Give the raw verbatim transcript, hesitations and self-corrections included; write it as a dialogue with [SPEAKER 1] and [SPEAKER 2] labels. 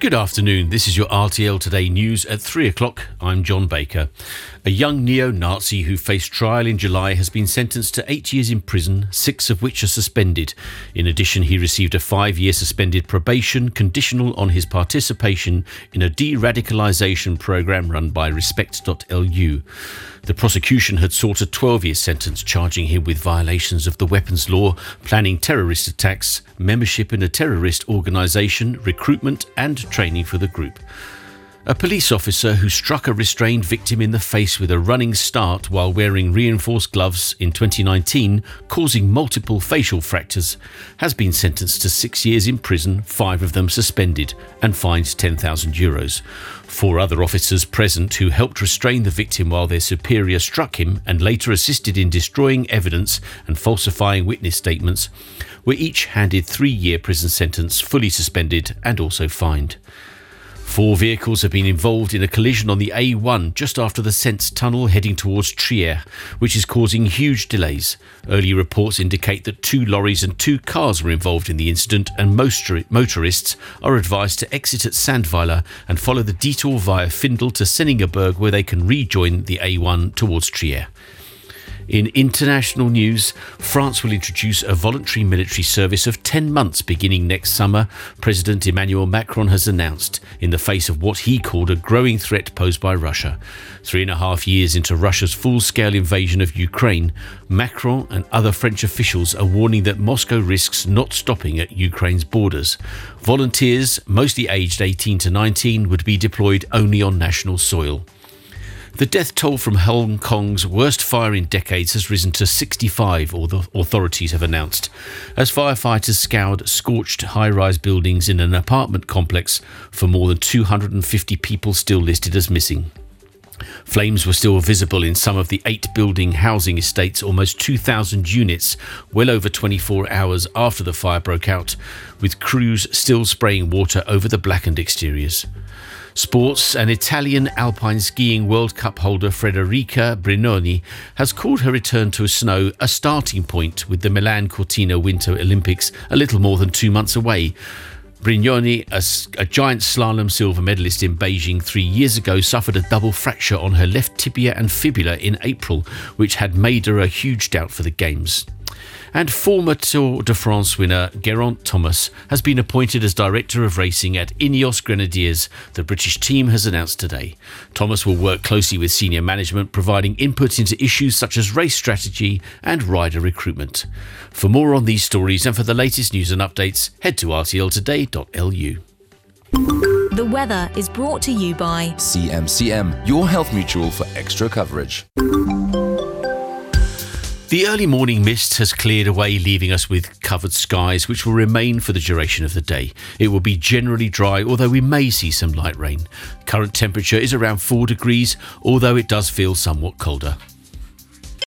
[SPEAKER 1] Good afternoon, this is your R T L Today news at three o'clock. I'm John Baker. A young neo-Nazi who faced trial in July has been sentenced to eight years in prison, six of which are suspended. In addition, he received a five-year suspended probation conditional on his participation in a de-radicalisation programme run by respect dot L U. The prosecution had sought a twelve-year sentence, charging him with violations of the weapons law, planning terrorist attacks, membership in a terrorist organisation, recruitment and training for the group. A police officer who struck a restrained victim in the face with a running start while wearing reinforced gloves in twenty nineteen, causing multiple facial fractures, has been sentenced to six years in prison, five of them suspended, and fined ten thousand euros. Four other officers present who helped restrain the victim while their superior struck him and later assisted in destroying evidence and falsifying witness statements were each handed three-year prison sentence, fully suspended and also fined. Four vehicles have been involved in a collision on the A one just after the Sens tunnel heading towards Trier, which is causing huge delays. Early reports indicate that two lorries and two cars were involved in the incident, and most motorists are advised to exit at Sandweiler and follow the detour via Findel to Senningerberg, where they can rejoin the A one towards Trier. In international news, France will introduce a voluntary military service of ten months beginning next summer, President Emmanuel Macron has announced, in the face of what he called a growing threat posed by Russia. Three and a half years into Russia's full-scale invasion of Ukraine, Macron and other French officials are warning that Moscow risks not stopping at Ukraine's borders. Volunteers, mostly aged eighteen to nineteen, would be deployed only on national soil. The death toll from Hong Kong's worst fire in decades has risen to sixty-five, or the authorities have announced, as firefighters scoured scorched high-rise buildings in an apartment complex for more than two hundred fifty people still listed as missing. Flames were still visible in some of the eight-building housing estates, almost two thousand units, well over twenty-four hours after the fire broke out, with crews still spraying water over the blackened exteriors. Sports, an Italian alpine skiing World Cup holder Federica Brignoni has called her return to snow a starting point, with the Milan Cortina Winter Olympics a little more than two months away. Brignoni, a, a giant slalom silver medalist in Beijing three years ago, suffered a double fracture on her left tibia and fibula in April, which had made her a huge doubt for the Games. And former Tour de France winner Geraint Thomas has been appointed as Director of Racing at Ineos Grenadiers, the British team has announced today. Thomas will work closely with senior management, providing input into issues such as race strategy and rider recruitment. For more on these stories and for the latest news and updates, head to r t l today dot l u.
[SPEAKER 2] The weather is brought to you by
[SPEAKER 3] C M C M, your health mutual for extra coverage.
[SPEAKER 1] The early morning mist has cleared away, leaving us with covered skies, which will remain for the duration of the day. It will be generally dry, although we may see some light rain. Current temperature is around four degrees, although it does feel somewhat colder.